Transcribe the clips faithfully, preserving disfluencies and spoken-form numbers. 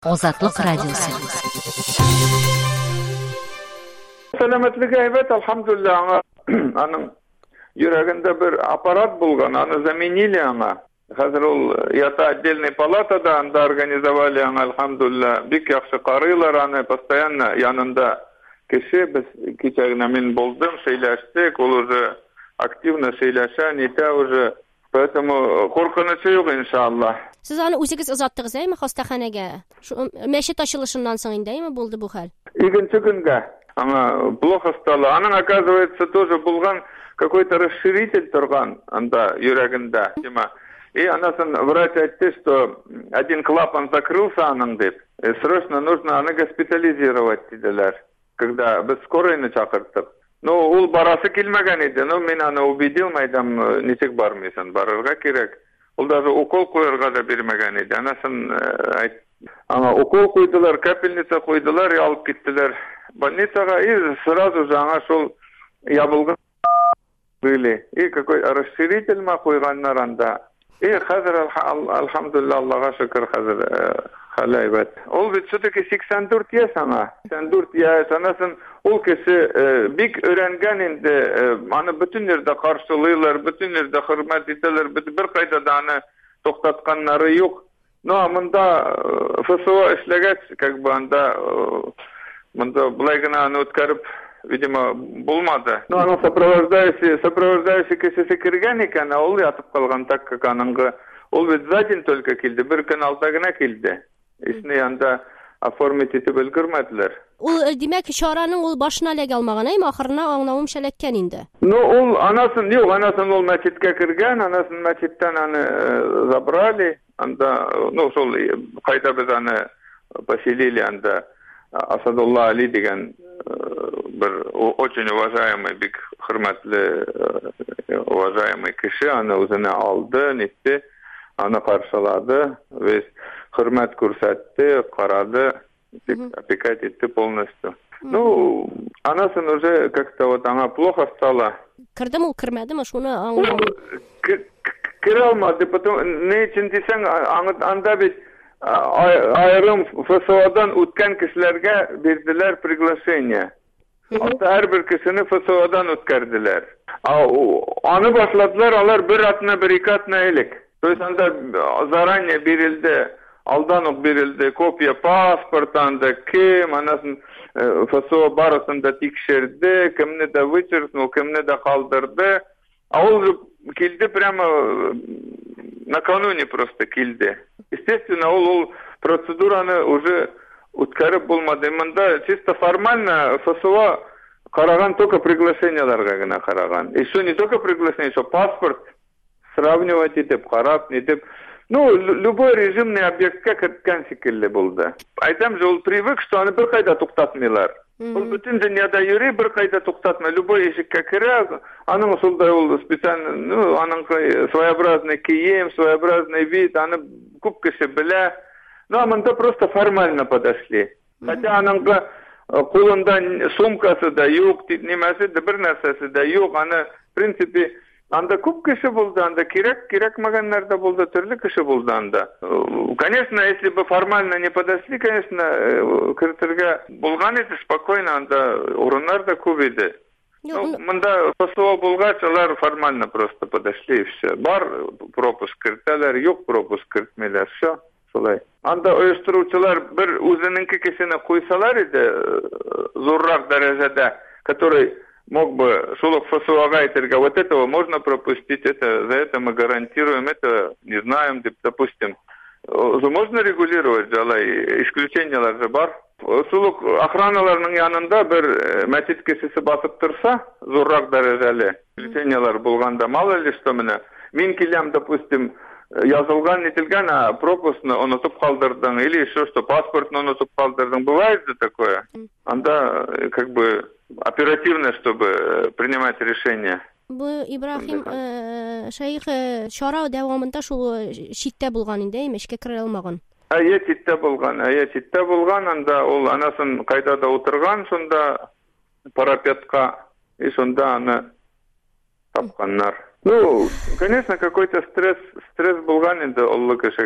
Азатлык радиосы. Сәламәтлеге әйбәт, алхамдулилла, аңа аның йөрәгендә бер аппарат булган, аны заменили аңа. Хәзер ул ята отдельный палатада, анда организовали аңа, алхамдулилла, бик яхшы карыйлар аны, постоянно янында кеше, без кичә генә мин булдым, сөйләштек, ул уже активно сөйләшә, нитә уже, поэтому куркынычы юк, иншаллах. Siz аны үзегез озаттыгыз, әйме, хастаханәгә? Мәчет ачылышыннан соң инде, әйме, булды бу хәл? Икенче көнгә аңа плохо стало. Аның, оказывается, тоже булган какой-то расширитель торган анда йөрәгендә. И анасын врач айтты, что один клапан закрылся аның дип. Срочно нужно аны госпитализировать диделәр. Когда без скорыйны чакырттык. Ну, ул барасы килмәгән иде. Ну, мин аны убедил, мәйдам, ничек бармыйсың, барырга кирәк. Ул даже укол куярга да бирмәгән иде. Анасын айт, аңа укол куйдылар, капельница куйдылар, алып киттеләр больницага, и сразу же аңа шул ябылган были. И какой расширитель ма куйганнар анда. И хәзер, алхамдулилла, Аллага шөкер, хәзер халайбат. Ул бит все-таки сиксән дүрт яшь аңа. сиксән дүрт яшь, анасын ул кеше бик өйрәнгән инде, аны бөтен ердә каршылыйлар, бөтен ердә хөрмәт итәләр, бер кайда да аны токтатканнары юк. Но монда ФСО эшләгәч, как бы анда монда булай гына аны үткәреп, видимо, булмады. Но аны сопровождающий, сопровождающий кешесе кергән икән, ул ятып калган, так как аныңгы ул бит за день только килде, бер көн алда гына килде. Исне янда оформить итеп өлгермәделәр. Ул димәк, чараның ул башына эләгә алмаган, әйме, ахырына аңлавым шәләткән инде. Ну, ул анасын, юк, анасын ул мәчеткә кергән, анасын мәчеттән аны забрали, анда, ну, шул кайда без аны поселили, анда Асадулла Али дигән бер очень уважаемый, бик хөрмәтле, уважаемый кеше, аны үзенә алды, нитте, аны каршылады, весь хөрмәт күрсәтте, карады, опекать итте полностью. Ну, анасын уже как-то вот аңа плохо стало. Кірдім ул, кірмәдімі, шуны аңлау? Кіре алмады, потом, не için десең, анда бит айрым ФСОдан үткән кешеләргә бирделәр приглашение. Һәр кешене ФСОдан үткәрделәр. Аны башладылар, алар бер атна, бер ике атна элек. То есть анда заранее бирелде, алдан ук бирелде копия паспортанда, кем, анасын ФСО барысын да тикшерде, кемне да вычеркнул, кемне да калдырды. А ул килде прямо накануне просто килде. Естественно, ул процедураны уже үткәреп булмады. Монда чисто формально ФСО караган только приглашенияларга гына караган. Еще не только приглашение, что паспорт сравнивать итеп, карап, нитеп. Ну, любой режимный объектка кірткән шикелле булды. Айтам же, ул привык, что аны бер кайда туктатмыйлар. Ул бүтән дөньяда йөри, бер кайда туктатмый. Любой ишеккә керә, аның шулдай ул специально, ну, аның своеобразный кием, своеобразный вид, аны күп кеше белә. Ну, монда просто формально подошли. Хотя аның кулында сумкасы да юк, немәсе дә бер нәрсәсе дә юк. Аны, в принципе, анда күп кеше булды, анда кирәк, кирәкмәгәннәр дә булды, төрле кеше булды анда. Конечно, если бы формально не подошли, конечно, кертергә булган иде, спокойно, анда урыннар да күп иде. Монда ФСО булгач, алар формально просто подошли, и все. Бар пропуск кертәләр, юк пропуск кертмәләр, все. Шулай. Анда оештыручылар бер үзенеңке кешене куйсалар иде, зуррак дәрәҗәдә, который мог бы шулок ФСОга айтырга, вот этого можно пропустить, это, за это мы гарантируем, это не знаем, допустим. Можно регулировать, жалай, исключениялар же бар. Шулок охраналарның янында бер мәчет кешесе басып торса, зуррак дәрәҗәле, исключениялар булганда, мало ли что менә. Мин киләм, допустим, язылган, нетилгән, а пропускны онытып калдырдың, или еще что, паспортны онытып калдырдың. Бывает же такое? Анда, как бы, оперативно, чтобы принимать решение. Бу Ибрахим шәйх чара дәвамында шул читтә булган инде, эшкә керә алмаган. Әйе, читтә булган, әйе, читтә булган, анда ул анасын кайда да утырган, шунда парапетка, и шунда аны тапканнар. Ну, конечно, какой-то стресс, стресс булган инде оллы кешегә.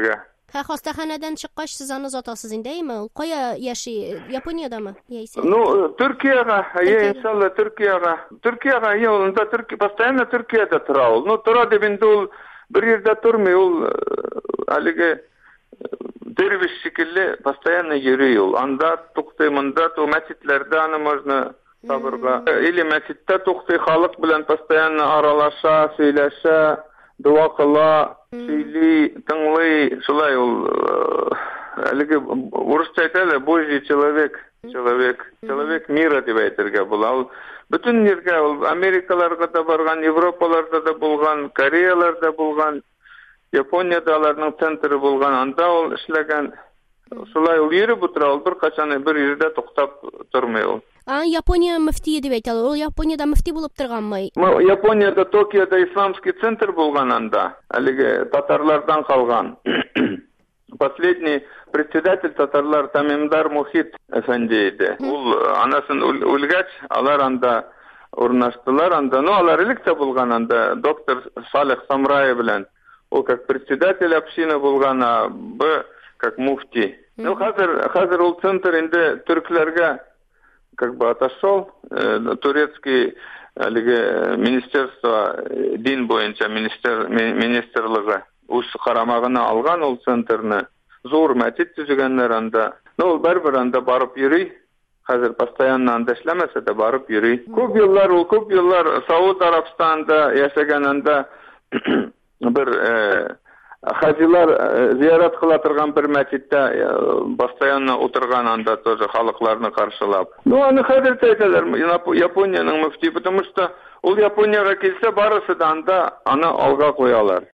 Һә хастаханәдән чыккач сез аны озатасыз инде, әйме? Ул кая яши? Япониядамы? Яисә? Ну, Төркиягә, я иншалла Төркиягә. Төркиягә, я ул да Төркия, постоянно Төркиядә тора ул. Ну, тора дип инде ул бер yerдә тормый, ул әлеге дервиш шикелле постоянно йөри ул. Анда туктый, монда, то мәчетләрдә аны можно табырга. Или мәчеттә туктый, халык белән постоянно аралаша, сөйләшә, дуа кыла, сөйли, тыңлый, шулай ул әлеге урысча әйтәләр, божий человек, человек, человек мира дип әйтергә була. Ул бөтен җиргә, ул Америкаларга да барган, Европаларда да булган, Кореяларда булган, Япониядә аларның центры булган, анда ул эшләгән. Шулай ул йөреп утыра, ул бер качан бер җирдә туктап тормый ул. А Япония мөфтие дип әйтәләр. Ул Япониядә мөфти булып торганмы? Япониядә, Токиода исламский центр булган анда. Әлеге татарлардан калган. Последний председатель татарлар Тамимдар Мухит әфәнди иде. Ул анасын үлгәч, алар анда урнаштылар анда. Ну, алар элек тә булган анда доктор Салих Самрай белән. Ул как председатель общины булган, а б как муфти. Ну, хәзер хәзер ул центр инде төркләргә как бы отошел, э, турецкий әлеге министерство дин буенча министер министрлыгы үз карамагына алган ул центрны. Зур мәчет төзегәннәр анда. Ну, ул бер-бер анда барып йөри. Хәзер постоянно анда эшләмәсә дә барып йөри. Күп еллар ул күп еллар Сауд Арабстанда яшәгән анда бер э, хаҗилар зиярат кыла торган бер мәчеттә постоянно утырган анда тоже халыкларны каршылап. Ну, аны хәзер әйтәләр, Япониянең мөфти, потому что ул Япониягә килсә барысы да анда аны алга куялар.